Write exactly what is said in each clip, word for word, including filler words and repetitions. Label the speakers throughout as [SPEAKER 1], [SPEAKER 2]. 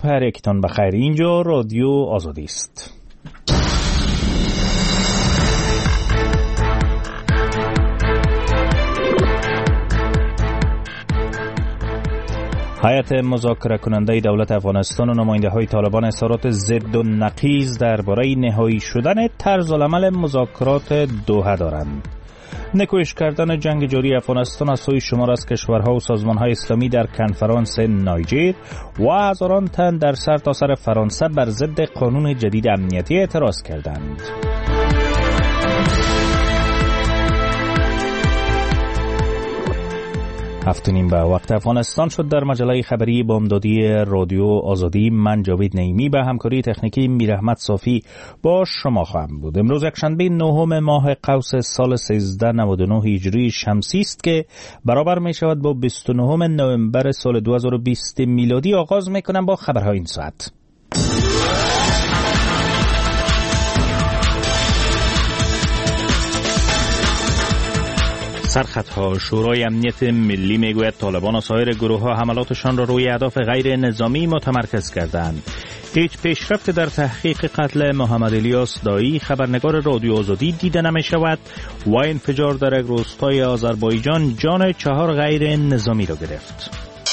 [SPEAKER 1] صبح هر یکتان بخیر. اینجا رادیو آزادی است. هیئت مذاکره کننده دولت افغانستان و نماینده های طالبان اظهارات ضد و نقیض درباره نهایی شدن طرز العمل مذاکرات دوحه دارند. نکوش کردن جنگ جاری افغانستان از سوی شمار از کشورها و سازمانهای اسلامی در کنفرانس نایجر و هزاران تن در سرتاسر فرانسه بر ضد قانون جدید امنیتی اعتراض کردند. هفت و نیم به وقت افغانستان شد. در مجله خبری بامدادی رادیو آزادی من جاوید نعیمی به همکاری تکنیکی میرحمت صافی با شما خواهم بود. امروز یکشنبه نهم ماه قوس سال سیزده نود و نه هجری شمسی است که برابر می شود با بیست و نهم نوامبر سال دو هزار و بیست میلادی. آغاز می کنم با خبرهای این ساعت. سرخطها: شورای امنیت ملی میگوید طالبان و سایر گروه ها حملاتشان را روی اهداف غیر نظامی متمرکز کردند. هیچ پیشرفت در تحقیق قتل محمد الیاس دایی خبرنگار رادیو آزادی دیده نمی شود و انفجار در یک روستای آذربایجان جان چهار غیر نظامی را گرفت.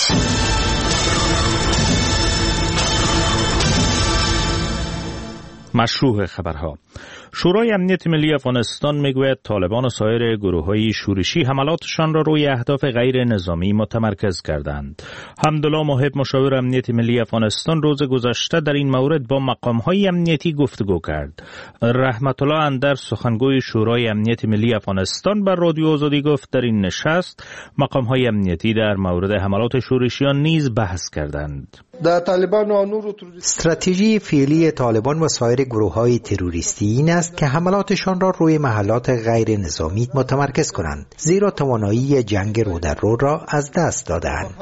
[SPEAKER 1] مشروع خبرها: شورای امنیت ملی افغانستان میگوید طالبان و سایر گروه‌های شورشی حملاتشان را روی اهداف غیر نظامی متمرکز کردند. حمدالله محب مشاور امنیت ملی افغانستان روز گذشته در این مورد با مقام‌های امنیتی گفتگو کرد. رحمت الله اندر سخنگوی شورای امنیت ملی افغانستان بر رادیو آزادی گفت در این نشست مقام‌های امنیتی در مورد حملات شورشیان نیز بحث کردند.
[SPEAKER 2] استراتژی فعلی طالبان و سایر گروه‌های تروریستی این است که حملاتشان را روی محلات غیر نظامی متمرکز کنند، زیرا توانایی جنگ رو در رو را از دست دادند.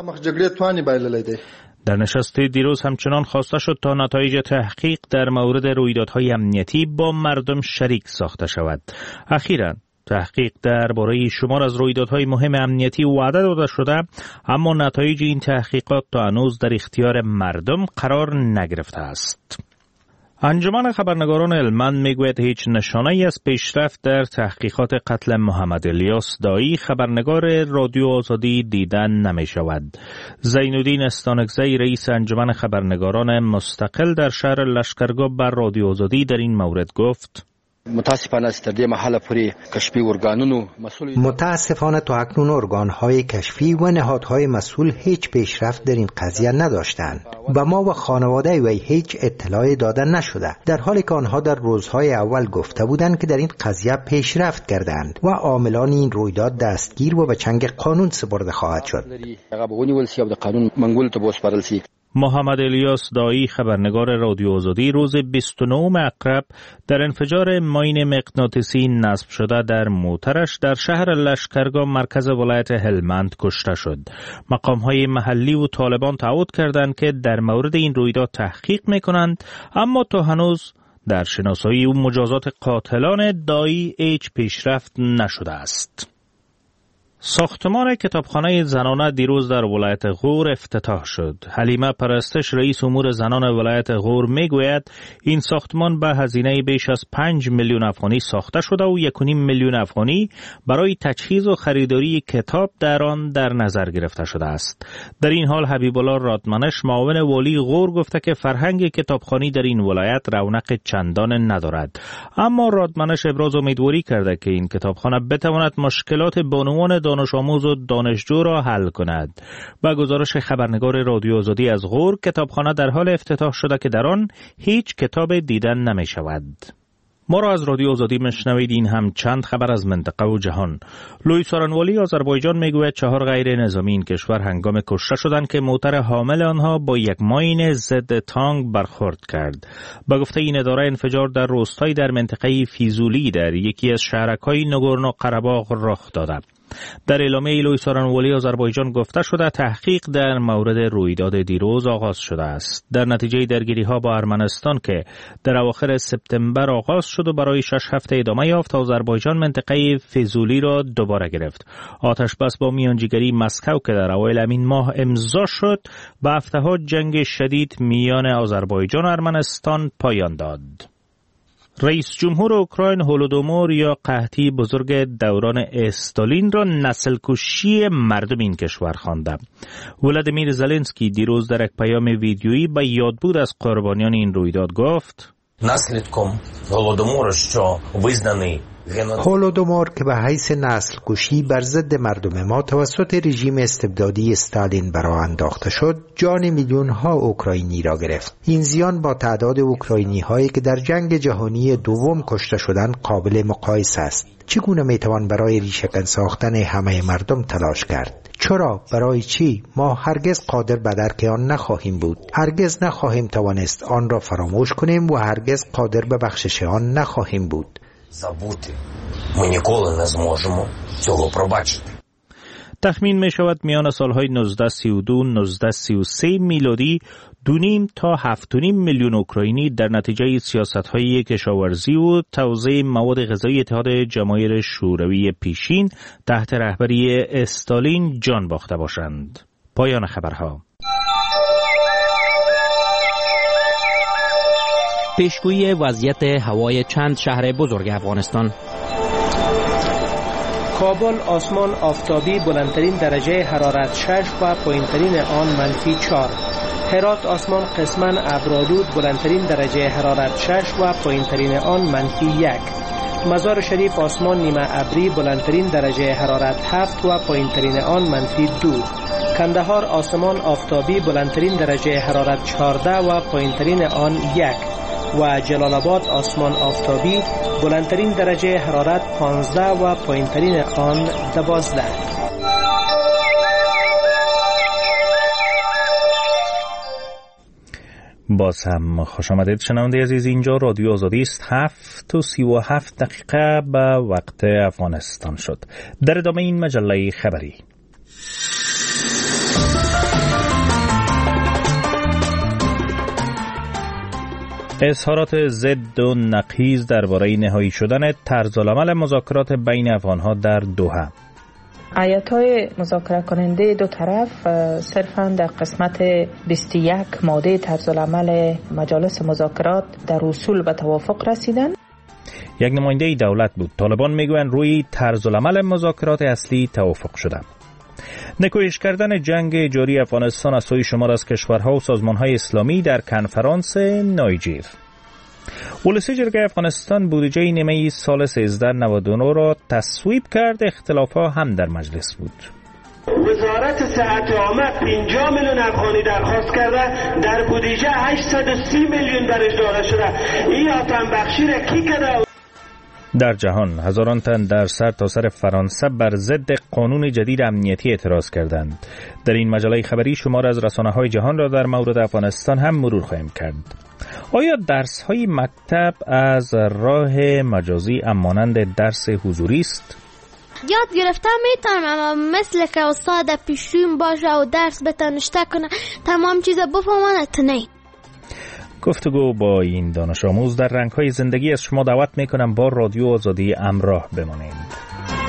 [SPEAKER 1] در نشست دیروز همچنان خواسته شد تا نتایج تحقیق در مورد رویدادهای امنیتی با مردم شریک ساخته شود. اخیراً تحقیق درباره شمار از رویدادهای مهم امنیتی وعده داده شده، اما نتایج این تحقیقات تا هنوز در اختیار مردم قرار نگرفته است. انجمن خبرنگاران هلمند میگوید هیچ نشانه‌ای از پیشرفت در تحقیقات قتل محمد الیاس دایی خبرنگار رادیو آزادی دیدن نمی شود. زینالدین استانکزی رئیس انجمن خبرنگاران مستقل در شهر لشکرگاه بر رادیو آزادی در این مورد گفت:
[SPEAKER 3] متاسفانه است در دې محله پورې کشفي ارګانونو مسئول
[SPEAKER 2] متاسفانه تا اکنون ارگان‌های کشفی و نهادهای مسئول هیچ پیشرفت در این قضیه نداشتند و ما و خانواده وی هیچ اطلاعی داده نشده، در حالی که آنها در روزهای اول گفته بودند که در این قضیه پیشرفت کردند و عاملان این رویداد دستگیر و به چنگ قانون سپرده خواهد شد.
[SPEAKER 1] محمد الیاس دایی خبرنگار رادیو آزادی روز بیست و نهم اکتبر در انفجار ماین مغناطیسی نصب شده در موترش در شهر لشکرگاه مرکز ولایت هلمند کشته شد. مقام‌های محلی و طالبان تعهد کردند که در مورد این رویداد تحقیق می‌کنند، اما تا هنوز در شناسایی و مجازات قاتلان دایی هیچ پیشرفت نشده است. ساختمان کتابخانه زنانه دیروز در ولایت غور افتتاح شد. حلیمه پرستش رئیس امور زنان ولایت غور میگوید این ساختمان به هزینه بیش از پنج میلیون افغانی ساخته شده و یک و نیم میلیون افغانی برای تجهیز و خریداری کتاب در آن در نظر گرفته شده است. در این حال حبیب الله رادمنش معاون والی غور گفته که فرهنگ کتابخوانی در این ولایت رونق چندان ندارد، اما رادمنش ابراز امیدواری کرده که این کتابخانه بتواند مشکلات بانوان دانش آموز و دانشجو را حل کند. با گزارش خبرنگار رادیو آزادی از غور، کتابخانه در حال افتتاح شده که در آن هیچ کتاب دیدن نمی شود. ما را از رادیو آزادی مشنوید. این هم چند خبر از منطقه و جهان. لوی سارنوالی آذربایجان میگوید چهار غیر نظامی این کشور هنگام کشته شدند که موتر حامل آنها با یک ماین ضد تانک برخورد کرد. با گفته این اداره انفجار در روستایی در منطقه فیزولی در یکی از شهرک‌های نگورنو قره‌باغ رخ داده. در اعلامیه لوی سارانوالی آذربایجان گفته شده تحقیق در مورد رویداد دیروز آغاز شده است. در نتیجه درگیری‌ها با ارمنستان که در اواخر سپتامبر آغاز شد و برای شش هفته ادامه یافت، آذربایجان منطقه فزولی را دوباره گرفت. آتش بس با میانجیگری مسکو که در اوایل همین ماه امضا شد، به هفته‌ها جنگ شدید میان آذربایجان و ارمنستان پایان داد. رئیس جمهور اوکراین هولودومور یا قحطی بزرگ دوران استالین را نسل کشی مردم این کشور خوانده. ولادیمیر زلنسکی دیروز در یک پیام ویدیویی به یادبود از قربانیان این رویداد گفت:
[SPEAKER 4] наслідком голодомору, що визнаний
[SPEAKER 2] هولودومور که به حیث نسل کشی بر ضد مردم ما توسط رژیم استبدادی استالین برآ انداخته شد، جان میلیون ها اوکراینی را گرفت. این زیان با تعداد اوکراینی هایی که در جنگ جهانی دوم کشته شدند قابل مقایسه است. چگونه میتوان برای ریشه‌کن ساختن همه مردم تلاش کرد؟ چرا؟ برای چی؟ ما هرگز قادر به درک آن نخواهیم بود. هرگز نخواهیم توانست آن را فراموش کنیم و هرگز قادر به بخشش آن نخواهیم بود.
[SPEAKER 4] забути. Ми ніколи не зможемо цього пробачити.
[SPEAKER 1] تخمین می شود میان سالهای نوزده سی و دو نوزده سی و سه میلادی دو نیم تا هفت و نیم میلیون اوکراینی در نتیجه سیاست‌های کشاورزی و توزیع مواد غذایی اتحاد جماهیر شوروی پیشین تحت رهبری استالین جان باخته باشند. پایان خبرها.
[SPEAKER 5] پیشگویی وضعیت هوای چند شهر بزرگ افغانستان.
[SPEAKER 6] کابل آسمان آفتابی، بلندترین درجه حرارت شش و پایینترین آن منفی چهار. هرات آسمان قسما ابرآلود، بلندترین درجه حرارت شش و پایینترین آن منفی یک. مزار شریف آسمان نیمه ابری، بلندترین درجه حرارت هفت و پایینترین آن منفی دو. کندهار آسمان آفتابی، بلندترین درجه حرارت چهارده و پایینترین آن یک. و جلال آباد آسمان آفتابی، بلندترین درجه حرارت پانزده و پایینترین آن دوازده.
[SPEAKER 1] باز هم خوش آمدید شنونده عزیز، اینجا رادیو آزادی است. هفت و سی و هفت دقیقه به وقت افغانستان شد. در ادامه این مجله خبری اظهارات ضد و نقیض درباره نهایی شدن طرزالعمل مذاکرات بین افغانها در دوحه.
[SPEAKER 7] ایت‌های مذاکره کننده دو طرف صرفاً در قسمت بیست و یک ماده طرزالعمل مجالس مذاکرات در اصول به توافق رسیدند.
[SPEAKER 1] یک نماینده دولت بود. طالبان میگویند روی طرزالعمل مذاکرات اصلی توافق شده. نکوهش کردن جنگ جاری افغانستان از سوی شمار از کشورها و سازمانهای اسلامی در کنفرانس نایجیر. ولسی جرگه افغانستان بودجه نیمه سال سیزده نود و نه را تصویب کرد. اختلافها هم در مجلس بود.
[SPEAKER 8] وزارت صحت عامه پنجاه میلیون افغانی درخواست کرده، در بودجه هشتصد و سی میلیون درش داده شده. این آتن بخشی را کی کرده؟
[SPEAKER 1] در جهان هزاران تن در سر تا سر فرانسه بر ضد قانون جدید امنیتی اعتراض کردند. در این مجله خبری شمار از رسانه‌های جهان را در مورد افغانستان هم مرور خواهیم کرد. آیا درس‌های مکتب از راه مجازی مانند درس حضوری است؟
[SPEAKER 9] یاد گرفتم میتونم، اما مثل که استاد پیشرویم باشه و درس بتنشته کنه تمام چیز بفهمانت نه.
[SPEAKER 1] گفتگو با این دانش آموز در رنگ‌های زندگی از شما دعوت میکنم با رادیو آزادی همراه بمانید.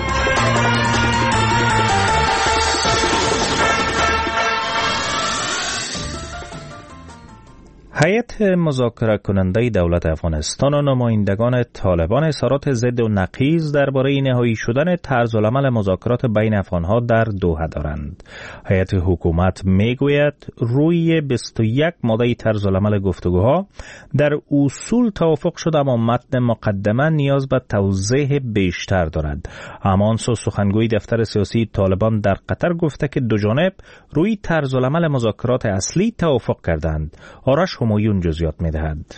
[SPEAKER 1] هیئت مذاکره کننده دولت افغانستان و نمایندگان طالبان اظهارات ضد و نقیض درباره نهایی شدن طرزالعمل مذاکرات بین افغانها در دوحه دارند. هیئت حکومت میگوید روی بیست و یک ماده طرزالعمل گفتگوها در اصول توافق شده، اما متن مقدمه نیاز به توضیح بیشتر دارد. اما سخنگوی دفتر سیاسی طالبان در قطر گفته که دو جانب روی طرزالعمل مذاکرات اصلی توافق کردند. آرش همایون جزئیات می‌دهد.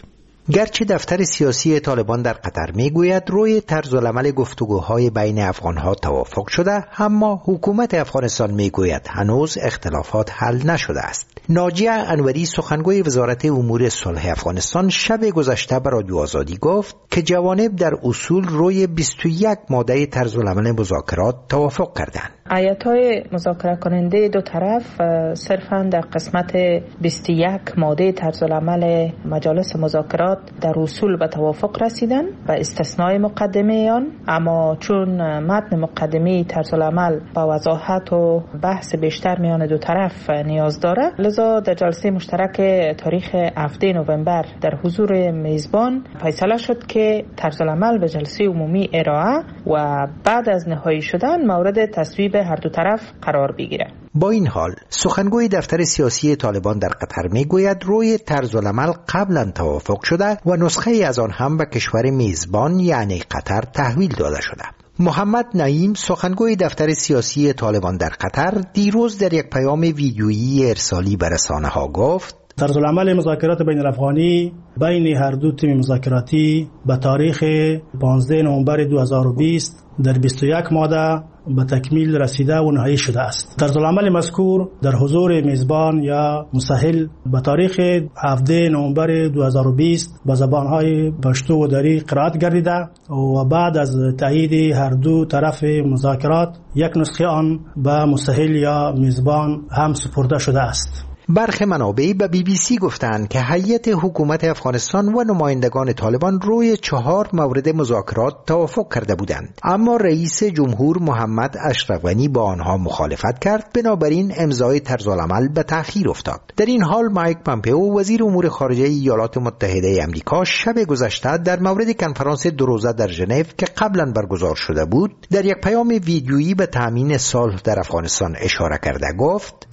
[SPEAKER 2] گرچه دفتر سیاسی طالبان در قطر میگوید روی طرز العمل گفتگوهای بین افغانها توافق شده، اما حکومت افغانستان میگوید هنوز اختلافات حل نشده است. ناجیه انوری سخنگوی وزارت امور صلح افغانستان شب گذشته به رادیو آزادی گفت که جوانب در اصول روی بیست و یک ماده طرز العمل مذاکرات توافق کردند.
[SPEAKER 7] ایت‌های مذاکره کننده دو طرف صرفاً در قسمت بیست و یک ماده طرز العمل مجالس مذاکرات در اصول به توافق رسیدن و استثنای مقدمه آن، اما چون متن مقدمه طرز العمل با وضاحت و بحث بیشتر میان دو طرف نیاز داره، لذا در جلسه مشترک تاریخ هفدهم نوامبر در حضور میزبان فیصله شد که طرز العمل به جلسه عمومی ارائه و بعد از نهایی شدن مورد تصویب هر دو طرف قرار بگیره.
[SPEAKER 2] با این حال سخنگوی دفتر سیاسی طالبان در قطر میگوید روی طرز العمل قبلا توافق شده و نسخه از آن هم به کشور میزبان یعنی قطر تحویل داده شده. محمد نعیم سخنگوی دفتر سیاسی طالبان در قطر دیروز در یک پیام ویدیویی ارسالی به رسانه‌ها گفت
[SPEAKER 10] طرز العمل مذاکرات بین الافغانی بین هر دو تیم مذاکراتی به تاریخ پانزده نوامبر دو هزار و بیست در بیست و یک ماده به تکمیل رسیده و نهایی شده است. طرز العمل مذکور در حضور میزبان یا مسهل به تاریخ هفدهم نوامبر دو هزار و بیست به زبانهای پشتو و دری قرائت گردیده و بعد از تایید هر دو طرف مذاکرات یک نسخه آن به مسهل یا میزبان هم سپرده شده است.
[SPEAKER 2] برخی منابع به بی بی سی گفتند که هیئت حکومت افغانستان و نمایندگان طالبان روی چهار مورد مذاکرات توافق کرده بودند، اما رئیس جمهور محمد اشرف غنی با آنها مخالفت کرد، بنابراین امضای طرز العمل به تأخیر افتاد. در این حال مایک پامپئو وزیر امور خارجه ایالات متحده آمریکا شب گذشته در مورد کنفرانس دو روزه در ژنو که قبلا برگزار شده بود در یک پیام ویدیویی به تامین صلح در افغانستان اشاره کرده گفت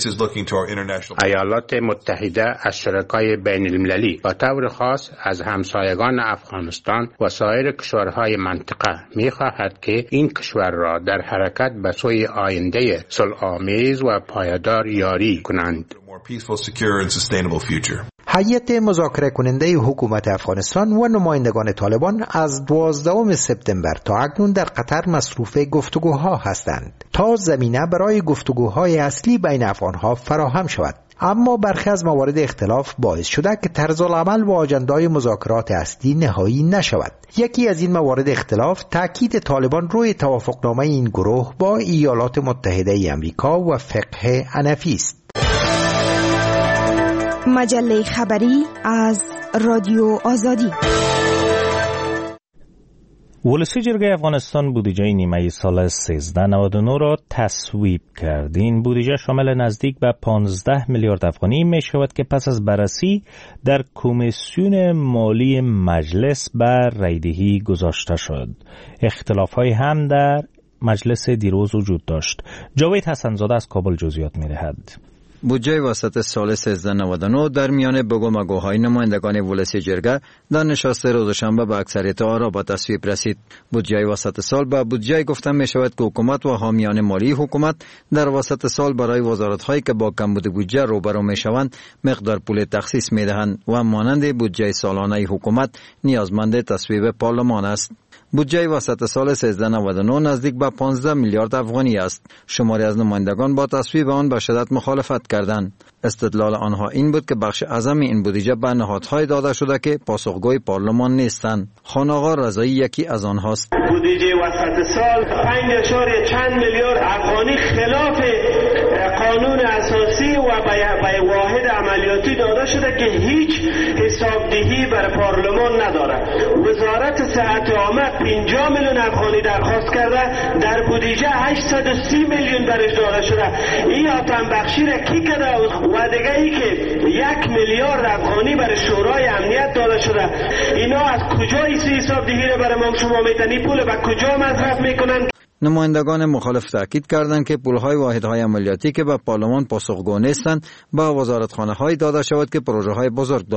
[SPEAKER 11] ایالات متحده از شرکای بین المللی و طور خاص از همسایگان افغانستان و سایر کشورهای منطقه می خواهد که این کشور را در حرکت به سوی آینده صلح‌آمیز و پایدار یاری کنند.
[SPEAKER 2] هیئت مذاکره کننده حکومت افغانستان و نمایندگان طالبان از دوازدهم سپتامبر تا اکنون در قطر مصروف گفتگوها هستند تا زمینه برای گفتگوهای اصلی بین افغانها فراهم شود. اما برخی از موارد اختلاف باعث شده که طرز العمل و آجندای مذاکرات اصلی نهایی نشود. یکی از این موارد اختلاف تاکید طالبان روی توافقنامه این گروه با ایالات متحده آمریکا و فقه حنفی است.
[SPEAKER 12] مجله خبری از رادیو آزادی.
[SPEAKER 1] ولسی جرگه افغانستان بودجه نیمه سال سیزده نود و نه را تصویب کرد. این بودجه شامل نزدیک به پانزده میلیارد افغانی می شود که پس از بررسی در کمیسیون مالی مجلس بر رایدهی گذاشته شد. اختلاف‌های هم در مجلس دیروز وجود داشت. جاوید حسن‌زاده از کابل جزئیات می‌دهد.
[SPEAKER 13] بودجه وسط سال سیزده نود و نه در میان بگومگوهای نمایندگان ولسی جرگه در نشست روز شنبه به اکثریت آرا به تصویب رسید. بودجه وسط سال به بودجه گفته می شود که حکومت و حامیان مالی حکومت در وسط سال برای وزارت‌هایی که با کمبود بودجه روبرو می شوند مقدار پول تخصیص می دهند و مانند بودجه سالانه حکومت نیازمند تصویب پارلمان است. بودجه وسط سال سیزده نود و نه نزدیک به پانزده میلیارد افغانی است. شماری از نمایندگان با تصویب آن به شدت مخالفت کردند. استدلال آنها این بود که بخش اعظم این بودجه به نهادهای داده شده که پاسخگوی پارلمان نیستند. خان آقا رضایی یکی از آنهاست.
[SPEAKER 8] بودجه وسط سال پنج اشاریه چند میلیارد افغانی خلاف قانون اساسی و به واحد عملیاتی داده شده که هیچ حسابدهی بر پارلمان نداره. وزارت صحت عامه پنجاه میلیون افغانی درخواست کرده، در بودجه هشتصد و سی میلیون درش داده شده. این آتن بخشی را کی کرده و دیگه ای که یک میلیارد افغانی برای شورای امنیت داده شده. اینا از کجا این حسابدهی را برای ما شما میتونی پول به کجا مصرف میکنن؟
[SPEAKER 13] نمایندگان مخالف تاکید کردند که پولهای واحدهای عملیاتی که به پارلمان پاسخگو نیستند به وزارتخانه‌های داده شود که پروژه‌های بزرگ دارند.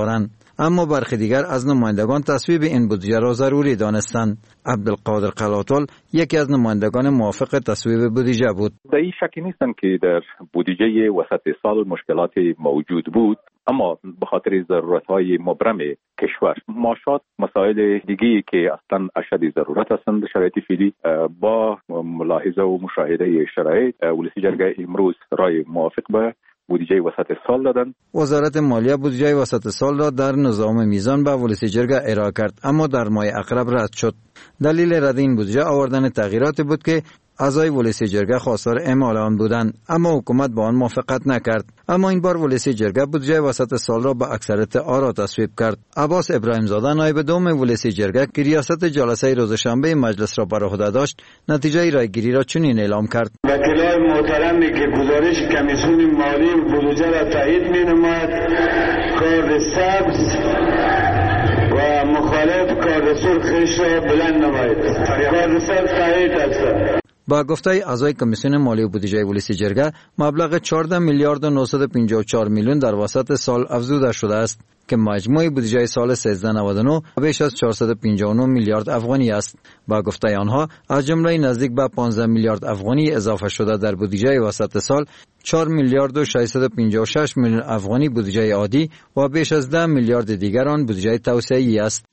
[SPEAKER 13] اما برخی دیگر از نمایندگان تصویب این بودجه را ضروری دانستند. عبدالقادر قلاتل یکی از نمایندگان موافق تصویب بودجه بود.
[SPEAKER 14] در این شکی نیستم که در بودجه وسط سال مشکلات موجود بود، اما به خاطر ضرورت‌های مبرم کشور، معاشات، مسائل دیگی که اصلا اشد ضرورت هستند در شرایط فعلی، با ملاحظه و مشاهده شرایط ولسی جرگه امروز رای موافق به بودجه وسط سال دادن.
[SPEAKER 13] وزارت مالیه بودجه وسط سال را در نظام میزان به ولسی جرگه ارائه کرد، اما در ماه اقرب رد شد. دلیل رد این بودجه آوردن تغییراتی بود که اعضای ولسی جرگه خواستار اعمال آن بودند، اما حکومت با آن موافقت نکرد. اما این بار ولسی جرگه بودجه وسط سال را به اکثریت آرا تصویب کرد. عباس ابراهیم زاده نایب دوم ولسی جرگه که ریاست جلسه روز شنبه مجلس را بر عهده داشت، نتیجه رایگیری را چنین اعلام کرد:
[SPEAKER 8] وکیلان محترمی که گزارش کمیسیون مالی بودجه را تایید می‌نماید، کارد سبز و مخالف کارد سرخش را بلند نماید. کارد سبز تایید است.
[SPEAKER 13] با گفته اعضای کمیسیون مالی و بودجه ولسی جرگه، مبلغ چهارده میلیارد و نهصد و پنجاه و چهار میلیون در وسط سال افزوده شده است که مجموع بودجه سال سیزده نود و نه بیش از چهارصد و پنجاه و نه میلیارد افغانی است. با گفته آنها، از جمله نزدیک به پانزده میلیارد افغانی اضافه شده در بودجه وسط سال، چهار میلیارد و ششصد و پنجاه و شش میلیون افغانی بودجه عادی و بیش از ده میلیارد دیگر آن بودجه توسعه‌ای است.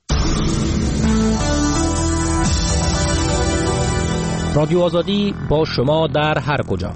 [SPEAKER 5] رادیو آزادی با شما در هر کجا.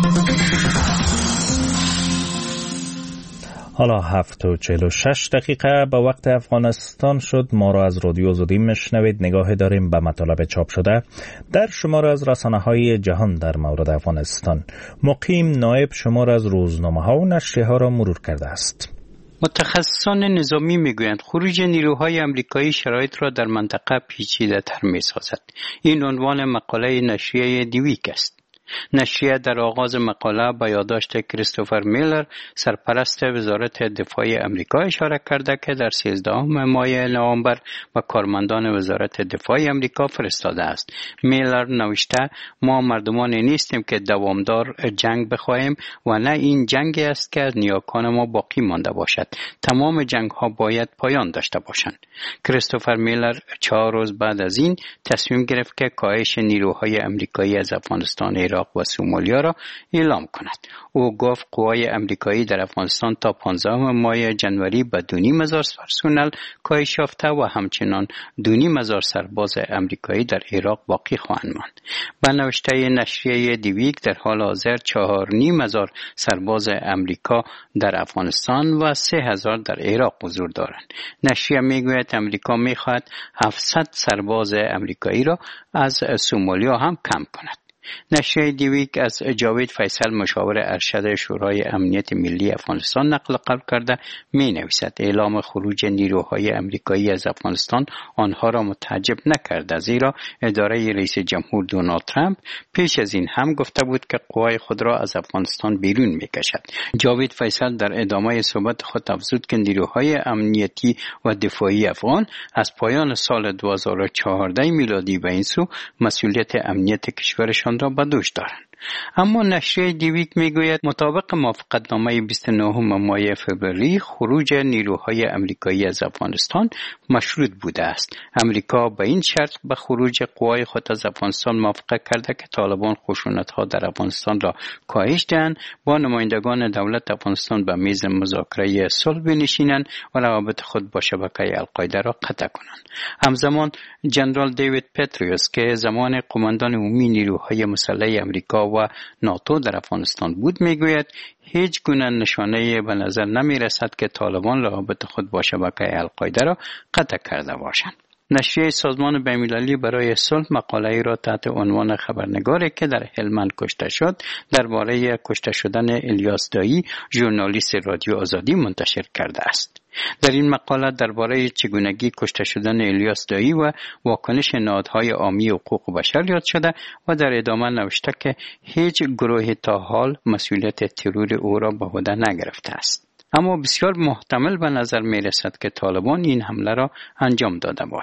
[SPEAKER 1] حالا هفت و چهل و شش دقیقه به وقت افغانستان شد. ما را از رادیو آزادی میشنوید. نگاهی داریم به مطالب چاپ شده در شمار از رسانه‌های جهان در مورد افغانستان. مقیم نایب شمار از روزنامه‌ها و نشریه‌ها را مرور کرده است.
[SPEAKER 15] متخصصان نظامی میگویند خروج نیروهای امریکایی شرایط را در منطقه پیچیده تر می سازد. این عنوان مقاله نشریه دیویک است. نشریه در آغاز مقاله با یادداشت کریستوفر میلر سرپرست وزارت دفاع امریکا اشاره کرده که در سیزدهم ماه نوامبر به کارمندان وزارت دفاع امریکا فرستاده است. میلر نوشته: ما مردمانی نیستیم که دوامدار جنگ بخواهیم و نه این جنگی است که از نیاکان ما باقی مانده باشد. تمام جنگ ها باید پایان داشته باشند. کریستوفر میلر چهار روز بعد از این تصمیم گرفت که کاهش نیروهای امریکایی از افغانستان، عراق و سومالیا را اعلام کند. او گفت قوای امریکایی در افغانستان تا پانزدهم ماه جنوری به دو نیم هزار پرسنل کاهش یافته و همچنان دو نیم هزار سرباز امریکایی در عراق باقی خواهند ماند. به نوشته نشریه دیویک در حال حاضر چهار نیم هزار سرباز امریکا در افغانستان و سه هزار در عراق حضور دارند. نشریه میگوید امریکا میخواهد هفتصد سرباز امریکایی را از سومالیا هم کم کند. نشریه دیویک از جاوید فیصل مشاور ارشد شورای امنیت ملی افغانستان نقل قول کرده می نویسد: اعلام خروج نیروهای امریکایی از افغانستان آنها را متعجب نکرده، زیرا اداره رئیس جمهور دونالد ترامپ پیش از این هم گفته بود که قوای خود را از افغانستان بیرون می کشد. جاوید فیصل در ادامه صحبت خود افزود که نیروهای امنیتی و دفاعی افغان از پایان سال دو هزار و چهارده میلادی به این سو مسئولیت امنیت کشورشان را به دوش دارند. اما نشریه دیویک میگوید مطابق موافقتنامه بیست و نهم ماه فوریه خروج نیروهای امریکایی از افغانستان مشروط بوده است. امریکا به این شرط به خروج قوای خود از افغانستان موافقت کرده که طالبان خشونت‌ها در افغانستان را کاهش دهند، با نمایندگان دولت افغانستان به میز مذاکره صلح بنشینند و روابط خود با شبکه القاعده را قطع کنند. همزمان جنرال دیوید پتریوس که زمان قماندان عمومی نیروهای مسلح امریکا و ناتو در افغانستان بود میگوید هیچ گونه نشانه به نظر نمی رسد که طالبان روابط خود با شبکه القاعده را قطع کرده باشند. نشریه سازمان بین‌المللی برای صلح مقاله‌ای را تحت عنوان خبرنگاری که در هلمند کشته شد درباره کشته شدن الیاس دایی ژورنالیست رادیو آزادی منتشر کرده است. در این مقاله درباره چگونگی کشته شدن الیاس دایی و واکنش نهادهای عامی حقوق بشر یاد شده و در ادامه نوشته که هیچ گروهی تا حال مسئولیت ترور او را به عهده نگرفته است. اما بسیار محتمل به نظر می رسد که طالبان این حمله را انجام داده باشند.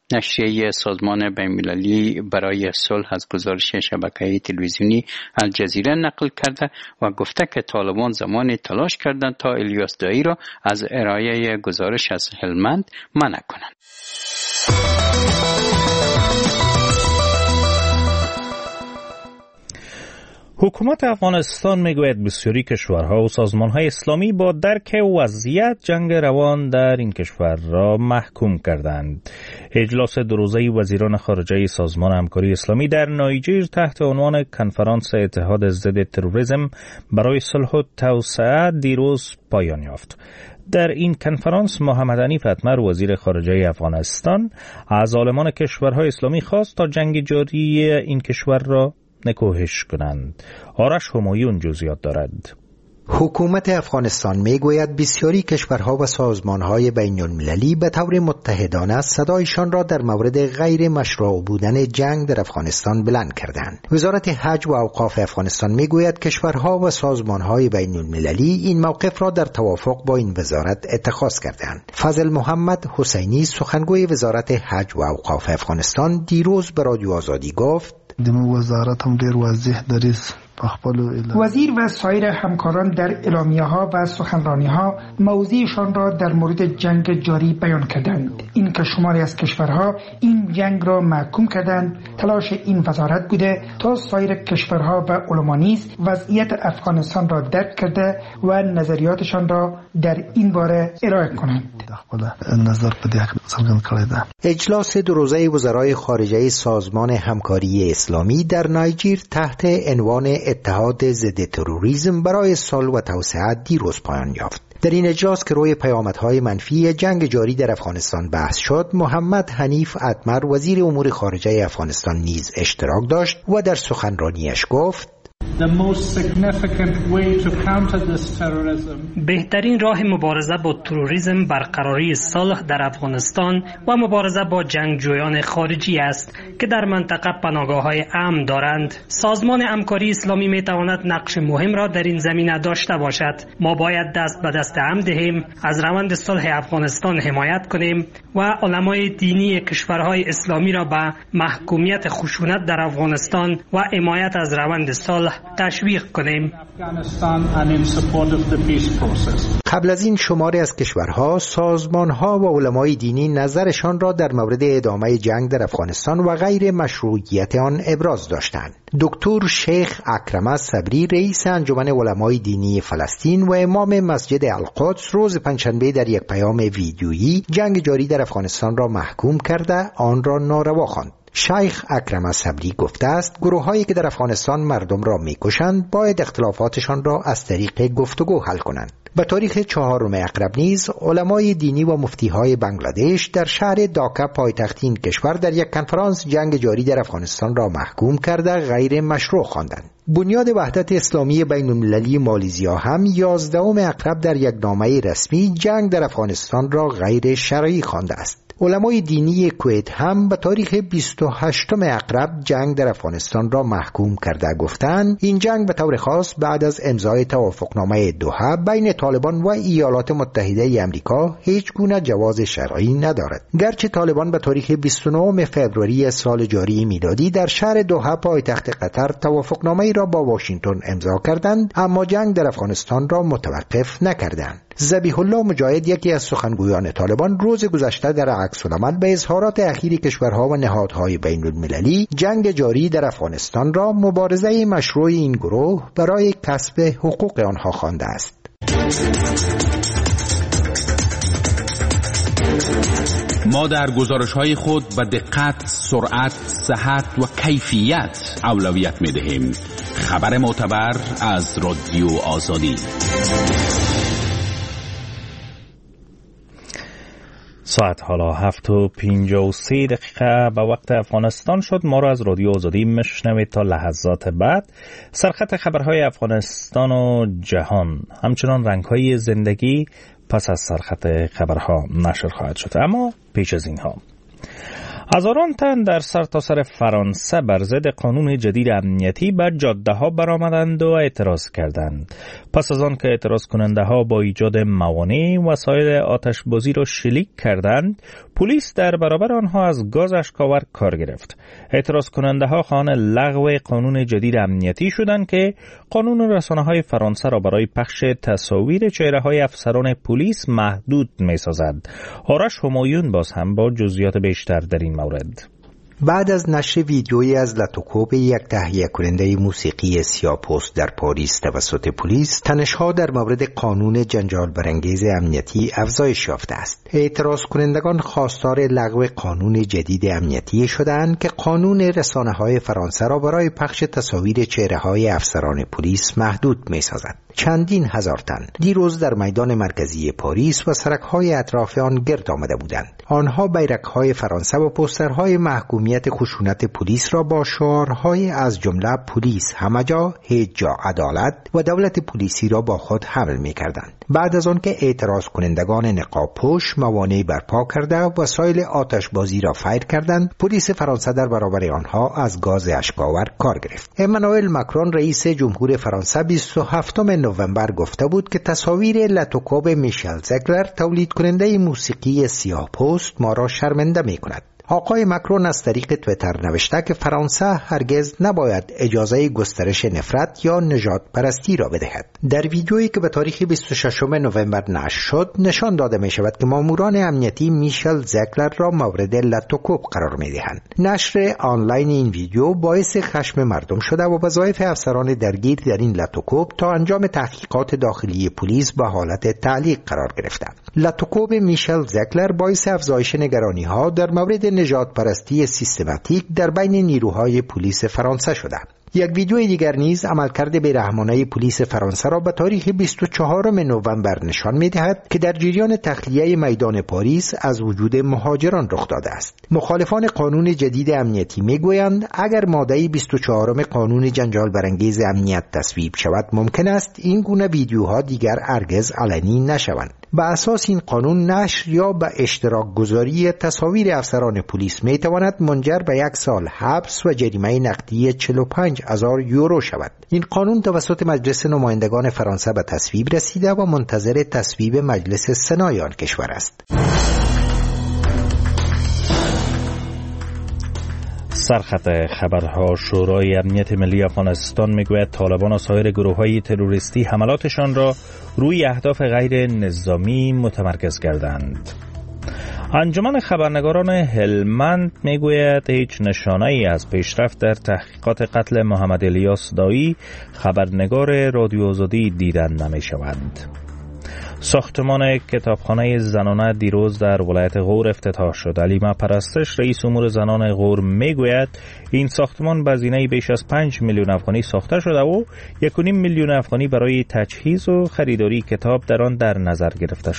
[SPEAKER 15] نشریه سازمان بین‌المللی برای صلح از گزارش شبکه تلویزیونی الجزیره نقل کرده و گفته که طالبان زمانی تلاش کردند تا الیاس دایی را از ارائه گزارش از هلمند منع کنند.
[SPEAKER 1] حکومت افغانستان میگوید بسیاری کشورها و سازمانهای اسلامی با درک وضعیت جنگ روان در این کشور را محکوم کردند. اجلاس دو روزه وزیران خارجه سازمان همکاری اسلامی در نایجر تحت عنوان کنفرانس اتحاد ضد تروریسم برای صلح و توسعه دیروز پایان یافت. در این کنفرانس محمد حنیف اتمر وزیر خارجه افغانستان از عالمان کشورهای اسلامی خواست تا جنگ جاری این کشور را نکوهش کنند. آرش همایون جزئیات دارد.
[SPEAKER 2] حکومت افغانستان میگوید بسیاری کشورها و سازمانهای بین المللی به طور متحدانه صدایشان را در مورد غیر مشروع بودن جنگ در افغانستان بلند کردند. وزارت حج و اوقاف افغانستان میگوید کشورها و سازمانهای بین المللی این موقف را در توافق با این وزارت اتخاذ کردند. فضل محمد حسینی سخنگوی وزارت حج و اوقاف افغانستان دیروز به رادیو آزادی گفت:
[SPEAKER 16] دمو وزارت هم ډیر واضح دریز
[SPEAKER 17] وزیر و سایر همکاران در اعلامیه ها و سخنرانی ها موضعشان را در مورد جنگ جاری بیان کردند. این که شماری از کشورها این جنگ را محکوم کردند تلاش این وزارت بوده تا سایر کشورها و علما نیز وضعیت افغانستان را درک کرده و نظریاتشان را در این باره ارائه کنند.
[SPEAKER 2] اجلاس دو روزه وزرای خارجه سازمان همکاری اسلامی در نایجر تحت عنوان اتحاد ضد تروریسم برای صلح و توسعه دیروز پایان یافت. در این اجلاس که روی پیامدهای منفی جنگ جاری در افغانستان بحث شد، محمد حنیف اتمر وزیر امور خارجه افغانستان نیز اشتراک داشت و در سخنرانیش گفت:
[SPEAKER 18] بهترین راه مبارزه با تروریسم برقراری صلح در افغانستان و مبارزه با جنگجویان خارجی است که در منطقه پناهگاه‌های امن دارند. سازمان همکاری اسلامی میتواند نقش مهم را در این زمینه داشته باشد. ما باید دست به دست هم دهیم، از روند صلح افغانستان حمایت کنیم و علمای دینی کشورهای اسلامی را به محکومیت خشونت در افغانستان و حمایت از روند صلح تشویق کنیم.
[SPEAKER 2] قبل از این شماری از کشورها، سازمانها و علمای دینی نظرشان را در مورد ادامه جنگ در افغانستان و غیر مشروعیت آن ابراز داشتند. دکتر شیخ اکرم صبری رئیس انجمن علمای دینی فلسطین و امام مسجد القدس روز پنجشنبه در یک پیام ویدیویی جنگ جاری در افغانستان را محکوم کرده آن را ناروا خواند. شیخ اکرم صبری گفته است گروه‌هایی که در افغانستان مردم را می‌کشند باید اختلافاتشان را از طریق گفتگو حل کنند. به تاریخ چهارم اقرب نیز علمای دینی و مفتی‌های بنگلادش در شهر داکا پایتخت این کشور در یک کنفرانس جنگ جاری در افغانستان را محکوم کرده غیر مشروع خواندند. بنیاد وحدت اسلامی بین المللی مالیزیا هم یازدهم اقرب در یک نامه رسمی جنگ در افغانستان را غیر شرعی خوانده است. علمای دینی کویت هم به تاریخ بیست و هشتم اقرب جنگ در افغانستان را محکوم کرده گفتند این جنگ به طور خاص بعد از امضای توافقنامه دوحه بین طالبان و ایالات متحده آمریکا هیچ گونه جواز شرعی ندارد. گرچه طالبان به تاریخ بیست و نهم فوریه سال جاری میلادی در شهر دوحه پایتخت قطر توافقنامه را با واشنگتن امضا کردند، اما جنگ در افغانستان را متوقف نکردند. ذبیح الله مجاهد یکی از سخنگویان طالبان روز گذشته در عکس العمل به اظهارات اخیر کشورها و نهادهای بین المللی جنگ جاری در افغانستان را مبارزه مشروع این گروه برای کسب حقوق آنها خوانده است.
[SPEAKER 19] ما در گزارش‌های خود به دقت، سرعت، صحت و کیفیت اولویت می‌دهیم. خبر معتبر از رادیو آزادی.
[SPEAKER 1] ساعت حالا هفت و پنجاه و سه دقیقه به وقت افغانستان شد. ما را از رادیو آزادی میشنوید تا لحظات بعد. سرخط خبرهای افغانستان و جهان همچنان رنگهای زندگی پس از سرخط خبرها نشر خواهد شد، اما پیش از اینها هزاران تن در سرتاسر فرانسه بر ضد قانون جدید امنیتی بر جاده ها برآمدند و اعتراض کردند. پس از آن که اعتراض کننده ها با ایجاد موانع وسایل آتشبازی را شلیک کردند، پلیس در برابر آنها از گاز اشک‌آور کار گرفت. اعتراض کننده ها خواهان لغو قانون جدید امنیتی شدند که قانون رسانه‌های فرانسه را برای پخش تصاویر چهره‌های افسران پلیس محدود می‌سازد. آرش همایون باز هم با جزئیات بیشتر در این مورد.
[SPEAKER 2] بعد از نشر ویدیویی از لاتوکوب، یک تهیه کننده موسیقی سیاه‌پوست در پاریس توسط پلیس، تنش‌ها در مورد قانون جنجال برانگیز امنیتی افزایش یافته است. اعتراض کنندگان خواستار لغو قانون جدید امنیتی شدند که قانون رسانه‌های فرانسه را برای پخش تصاویر چهره‌های افسران پلیس محدود می‌سازد. چندین هزار تن دیروز در میدان مرکزی پاریس و سرک‌های اطراف آن گرد آمده بودند. آنها بیرق‌های فرانسه و پوسترهای محکومیت خشونت پلیس را با شعارهای از جمله پلیس همه جا، هیچ جا عدالت و دولت پلیسی را با خود حمل می‌کردند. بعد از آن که اعتراض کنندگان نقاب پوش موانع برپا کرده و وسایل آتشبازی را فیر کردند، پلیس فرانسه در برابر آنها از گاز اشک‌آور کار گرفت. امانوئل ماکرون رئیس جمهور فرانسه بیست و هفتم نوامبر گفته بود که تصاویر لاتوکوب میشل زگلر، تولید کننده موسیقی سیاه‌پوست، ما را شرمنده می‌کند. آقای ماکرون از طریق توییتر نوشته که فرانسه هرگز نباید اجازه گسترش نفرت یا نژاد پرستی را بدهد. در ویدیویی که به تاریخ بیست و ششم نوامبر نشر شد، نشان داده می شود که ماموران امنیتی میشل زگلر را مورد لاتوکوب قرار می دهند. نشر آنلاین این ویدیو باعث خشم مردم شده و وظایف افسران درگیر در این لاتوکوب تا انجام تحقیقات داخلی پلیس به حالت تعلیق قرار گرفته. لاتوکوب میشل زگلر باعث افزایش نگرانی ها در مورد نژاد پرستی سیستماتیک در بین نیروهای پلیس فرانسه شده. یک ویدیوی دیگر نیز عملکرد بیرحمانه پلیس فرانسه را به تاریخ بیست و چهارم نوامبر نشان می‌دهد که در جریان تخلیه میدان پاریس از وجود مهاجران رخ داده است. مخالفان قانون جدید امنیتی میگویند اگر ماده بیست و چهارم قانون جنجال برانگیز امنیت تصویب شود، ممکن است این گونه ویدیوها دیگر هرگز علنی نشوند. به اساس این قانون، نشر یا به اشتراک گذاری تصاویر افسران پلیس می تواند منجر به یک سال حبس و جریمه نقدی چهل و پنج هزار یورو شود. این قانون توسط مجلس نمایندگان فرانسه به تصویب رسیده و منتظر تصویب مجلس سنای آن کشور است.
[SPEAKER 1] سرخط خبرها. شورای امنیت ملی افغانستان میگوید طالبان و سایر گروه‌های تروریستی حملاتشان را روی اهداف غیر نظامی متمرکز کردند. انجمن خبرنگاران هلمند میگوید هیچ نشانه‌ای از پیشرفت در تحقیقات قتل محمد الیاس دایی، خبرنگار رادیو آزادی، دیدن نمی‌شوند. ساختمان کتابخانه زنانه دیروز در ولایت غور افتتاح شد. علیمه پرستش، رئیس امور زنان غور، میگوید این ساختمان به هزینه بیش از پنج میلیون افغانی ساخته شده و یک و نیم میلیون افغانی برای تجهیز و خریداری کتاب در آن در نظر گرفته